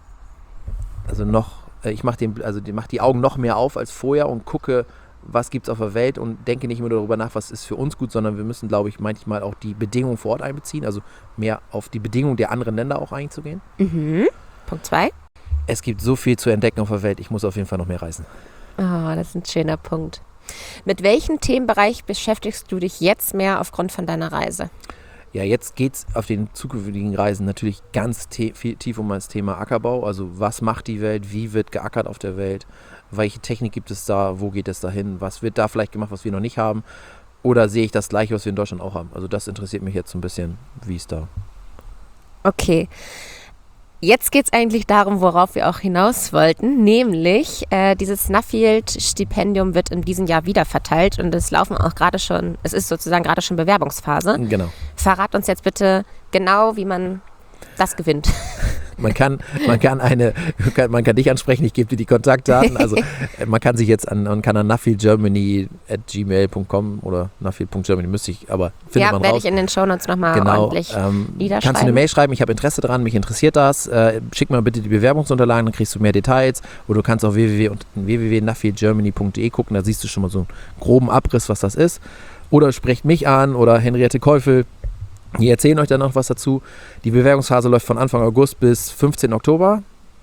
ich mache die Augen noch mehr auf als vorher und gucke, was gibt es auf der Welt und denke nicht immer darüber nach, was ist für uns gut, sondern wir müssen, glaube ich, manchmal auch die Bedingungen vor Ort einbeziehen, also mehr auf die Bedingungen der anderen Länder auch einzugehen. Punkt 2. Es gibt so viel zu entdecken auf der Welt, ich muss auf jeden Fall noch mehr reisen. Oh, das ist ein schöner Punkt. Mit welchem Themenbereich beschäftigst du dich jetzt mehr aufgrund von deiner Reise? Ja, jetzt geht es auf den zukünftigen Reisen natürlich ganz tief um das Thema Ackerbau. Also was macht die Welt, wie wird geackert auf der Welt, welche Technik gibt es da, wo geht es dahin, was wird da vielleicht gemacht, was wir noch nicht haben oder sehe ich das Gleiche, was wir in Deutschland auch haben. Also das interessiert mich jetzt so ein bisschen, wie es da. Okay. Jetzt geht es eigentlich darum, worauf wir auch hinaus wollten, nämlich dieses Nuffield-Stipendium wird in diesem Jahr wieder verteilt und es ist sozusagen gerade schon Bewerbungsphase. Genau. Verrat uns jetzt bitte genau, wie man das gewinnt. Man kann dich ansprechen, ich gebe dir die Kontaktdaten. Also man kann sich jetzt an nuffieldgermany@gmail.com oder nuffield.germany findet man raus. Werde ich in den Shownotes nochmal ordentlich niederschreiben. Kannst du eine Mail schreiben, ich habe Interesse daran, mich interessiert das. Schick mal bitte die Bewerbungsunterlagen, dann kriegst du mehr Details. Oder du kannst auf www.nuffieldgermany.de gucken, da siehst du schon mal so einen groben Abriss, was das ist. Oder sprecht mich an oder Henriette Käufel. Die erzählen euch dann noch was dazu. Die Bewerbungsphase läuft von Anfang August bis 15. Oktober.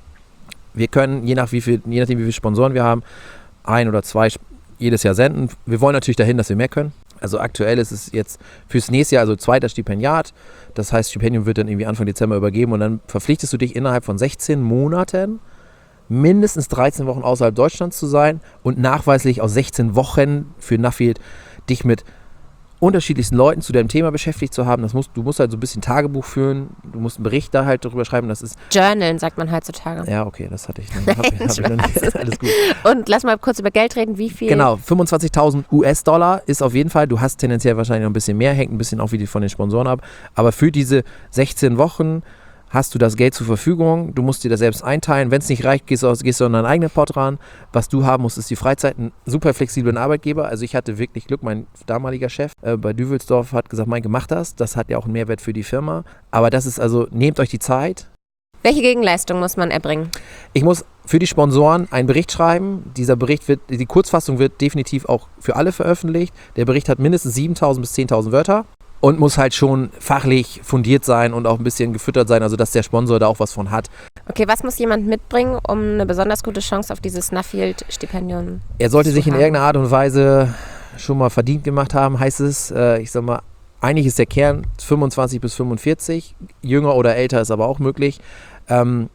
Wir können, je nachdem wie viele Sponsoren wir haben, 1 oder 2 jedes Jahr senden. Wir wollen natürlich dahin, dass wir mehr können. Also aktuell ist es jetzt fürs nächste Jahr, also 2. Stipendiat. Das heißt, Stipendium wird dann irgendwie Anfang Dezember übergeben und dann verpflichtest du dich innerhalb von 16 Monaten mindestens 13 Wochen außerhalb Deutschlands zu sein und nachweislich aus 16 Wochen für Nuffield dich mit unterschiedlichsten Leuten zu deinem Thema beschäftigt zu haben. Du musst halt so ein bisschen Tagebuch führen, du musst einen Bericht da halt darüber schreiben. Das ist Journalen, sagt man heutzutage. Ja, okay, das hatte ich noch. Hab ich noch nicht. Alles gut. Und lass mal kurz über Geld reden, wie viel? Genau, 25.000 US-Dollar ist auf jeden Fall, du hast tendenziell wahrscheinlich noch ein bisschen mehr, hängt ein bisschen auch wieder von den Sponsoren ab, aber für diese 16 Wochen hast du das Geld zur Verfügung, du musst dir das selbst einteilen, wenn es nicht reicht, gehst du an deinen eigenen Pot ran. Was du haben musst, ist die Freizeit, einen super flexiblen Arbeitgeber. Also ich hatte wirklich Glück, mein damaliger Chef bei Düvelsdorf hat gesagt, Maike, mach das hat ja auch einen Mehrwert für die Firma. Aber das ist also, nehmt euch die Zeit. Welche Gegenleistung muss man erbringen? Ich muss für die Sponsoren einen Bericht schreiben. Die Kurzfassung wird definitiv auch für alle veröffentlicht. Der Bericht hat mindestens 7.000 bis 10.000 Wörter. Und muss halt schon fachlich fundiert sein und auch ein bisschen gefüttert sein, also dass der Sponsor da auch was von hat. Okay, was muss jemand mitbringen, um eine besonders gute Chance auf dieses Nuffield-Stipendium Er sollte sich in irgendeiner Art und Weise schon mal verdient gemacht haben, heißt es. Ich sag mal, eigentlich ist der Kern 25 bis 45, jünger oder älter ist aber auch möglich. Wenn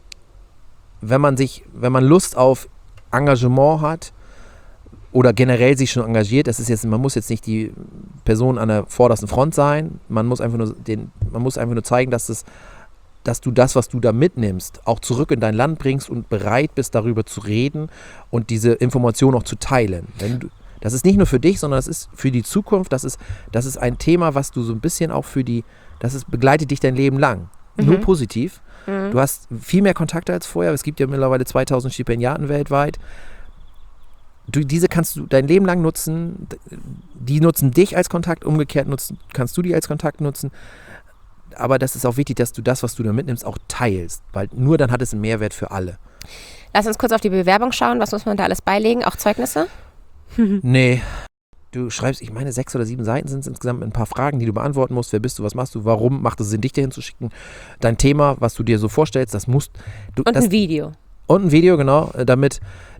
man Lust auf Engagement hat, oder generell sich schon engagiert, man muss jetzt nicht die Person an der vordersten Front sein, man muss einfach nur zeigen, dass du das, was du da mitnimmst, auch zurück in dein Land bringst und bereit bist, darüber zu reden und diese Information auch zu teilen. Das ist nicht nur für dich, sondern das ist für die Zukunft, das ist ein Thema, was du so ein bisschen auch begleitet dich dein Leben lang. Nur positiv. Du hast viel mehr Kontakte als vorher, es gibt ja mittlerweile 2000 Stipendiaten weltweit. Diese kannst du dein Leben lang nutzen, die nutzen dich als Kontakt, umgekehrt kannst du die als Kontakt nutzen, aber das ist auch wichtig, dass du das, was du da mitnimmst, auch teilst, weil nur dann hat es einen Mehrwert für alle. Lass uns kurz auf die Bewerbung schauen, was muss man da alles beilegen, auch Zeugnisse? Nee, du schreibst, ich meine 6 oder 7 Seiten sind es insgesamt mit ein paar Fragen, die du beantworten musst, wer bist du, was machst du, warum macht es Sinn, dich dahin zu schicken, dein Thema, was du dir so vorstellst, das musst du... Und ein Video. Und ein Video, genau, damit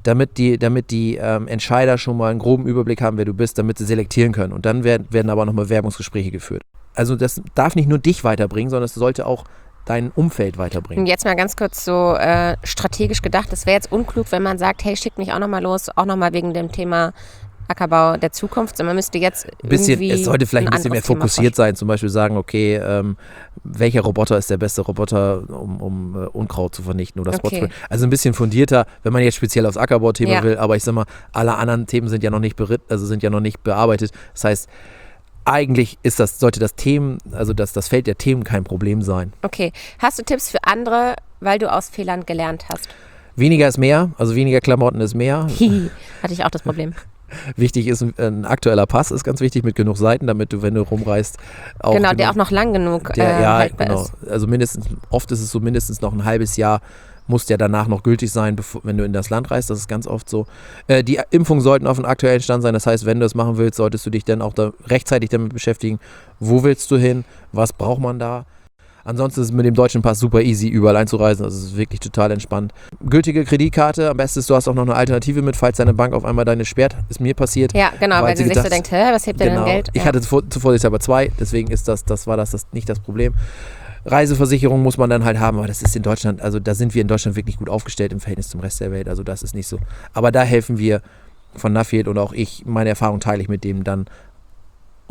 die Entscheider schon mal einen groben Überblick haben, wer du bist, damit sie selektieren können. Und dann werden aber nochmal Bewerbungsgespräche geführt. Also das darf nicht nur dich weiterbringen, sondern es sollte auch dein Umfeld weiterbringen. Und jetzt mal ganz kurz so strategisch gedacht, es wäre jetzt unklug, wenn man sagt, hey, schickt mich auch nochmal los, auch nochmal wegen dem Thema Ackerbau der Zukunft. Und man müsste jetzt es sollte vielleicht ein bisschen mehr fokussiert sein, zum Beispiel sagen, okay, welcher Roboter ist der beste Roboter, um Unkraut zu vernichten oder Spotspray. Okay. Also ein bisschen fundierter, wenn man jetzt speziell aufs Ackerbau-Thema will, aber ich sag mal, alle anderen Themen sind ja noch nicht bearbeitet. Das heißt, eigentlich sollte das Feld der Themen kein Problem sein. Okay. Hast du Tipps für andere, weil du aus Fehlern gelernt hast? Weniger ist mehr, also weniger Klamotten ist mehr. Hatte ich auch das Problem. Wichtig ist, ein aktueller Pass ist ganz wichtig mit genug Seiten, damit du, wenn du rumreist, auch der auch noch lang genug haltbar ist. Also oft ist es so mindestens noch ein halbes Jahr, muss der danach noch gültig sein, wenn du in das Land reist. Das ist ganz oft so. Die Impfungen sollten auf einem aktuellen Stand sein. Das heißt, wenn du das machen willst, solltest du dich dann auch rechtzeitig damit beschäftigen. Wo willst du hin? Was braucht man da? Ansonsten ist es mit dem deutschen Pass super easy, überall einzureisen. Also es ist wirklich total entspannt. Gültige Kreditkarte. Am besten ist, du hast auch noch eine Alternative mit, falls deine Bank auf einmal deine sperrt. Ist mir passiert. Ja, genau, weil sie sich so denkt, was hebt denn Geld? Ich hatte zuvor aber 2, deswegen ist das nicht das Problem. Reiseversicherung muss man dann halt haben, aber das ist in Deutschland, also da sind wir in Deutschland wirklich gut aufgestellt im Verhältnis zum Rest der Welt. Also das ist nicht so. Aber da helfen wir von Nuffield und auch ich, meine Erfahrung teile ich mit dem dann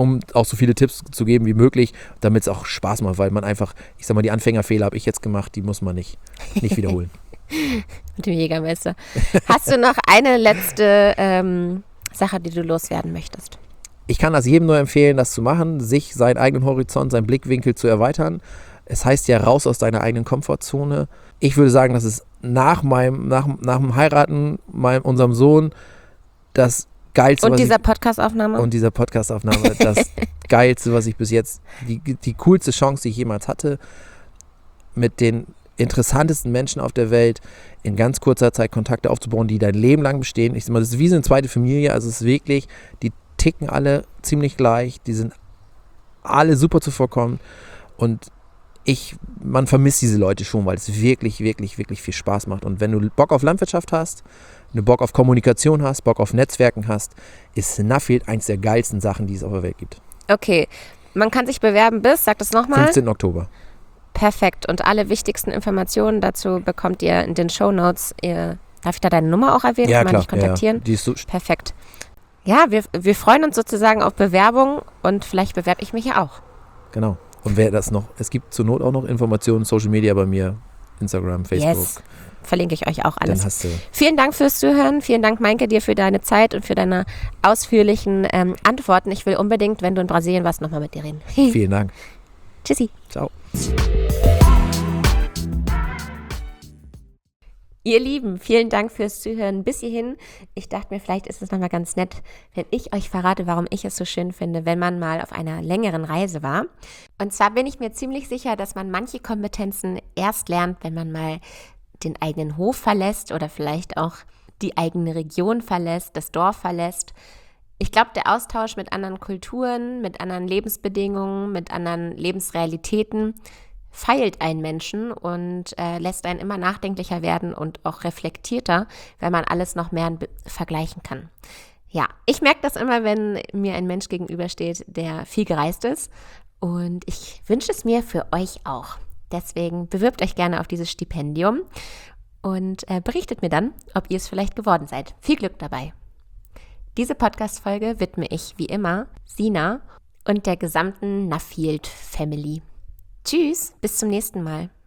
um auch so viele Tipps zu geben wie möglich, damit es auch Spaß macht, weil man einfach, ich sag mal, die Anfängerfehler habe ich jetzt gemacht, die muss man nicht wiederholen. Mit dem Jägermeister. Hast du noch eine letzte Sache, die du loswerden möchtest? Ich kann das jedem nur empfehlen, das zu machen, sich seinen eigenen Horizont, seinen Blickwinkel zu erweitern. Es heißt ja, raus aus deiner eigenen Komfortzone. Ich würde sagen, das ist nach dem Heiraten, unserem Sohn, das Geilste, und dieser Podcast-Aufnahme, das Geilste, was ich bis jetzt, die coolste Chance, die ich jemals hatte, mit den interessantesten Menschen auf der Welt in ganz kurzer Zeit Kontakte aufzubauen, die dein Leben lang bestehen. Ich sag mal, das ist wie so eine zweite Familie, also es ist wirklich, die ticken alle ziemlich gleich, die sind alle super zuvorkommend und man vermisst diese Leute schon, weil es wirklich, wirklich, wirklich viel Spaß macht. Und wenn du Bock auf Landwirtschaft hast, wenn du Bock auf Kommunikation hast, Bock auf Netzwerken hast, ist Nuffield eins der geilsten Sachen, die es auf der Welt gibt. Okay, man kann sich bewerben sag das nochmal. 15. Oktober. Perfekt. Und alle wichtigsten Informationen dazu bekommt ihr in den Shownotes. Darf ich da deine Nummer auch erwähnen? Ja, kann man klar. dich kontaktieren? Ja, die ist so Perfekt. Ja, wir freuen uns sozusagen auf Bewerbung und vielleicht bewerbe ich mich ja auch. Genau. Und es gibt zur Not auch noch Informationen, Social Media bei mir, Instagram, Facebook. Yes, verlinke ich euch auch alles. Dann hast du. Vielen Dank fürs Zuhören. Vielen Dank, Meinke, dir für deine Zeit und für deine ausführlichen Antworten. Ich will unbedingt, wenn du in Brasilien warst, nochmal mit dir reden. Vielen Dank. Tschüssi. Ciao. Ihr Lieben, vielen Dank fürs Zuhören bis hierhin. Ich dachte mir, vielleicht ist es nochmal ganz nett, wenn ich euch verrate, warum ich es so schön finde, wenn man mal auf einer längeren Reise war. Und zwar bin ich mir ziemlich sicher, dass man manche Kompetenzen erst lernt, wenn man mal den eigenen Hof verlässt oder vielleicht auch die eigene Region verlässt, das Dorf verlässt. Ich glaube, der Austausch mit anderen Kulturen, mit anderen Lebensbedingungen, mit anderen Lebensrealitäten feilt einen Menschen und lässt einen immer nachdenklicher werden und auch reflektierter, weil man alles noch mehr vergleichen kann. Ja, ich merke das immer, wenn mir ein Mensch gegenübersteht, der viel gereist ist, und ich wünsche es mir für euch auch. Deswegen bewirbt euch gerne auf dieses Stipendium und berichtet mir dann, ob ihr es vielleicht geworden seid. Viel Glück dabei. Diese Podcast-Folge widme ich wie immer Sina und der gesamten Nuffield Family. Tschüss, bis zum nächsten Mal.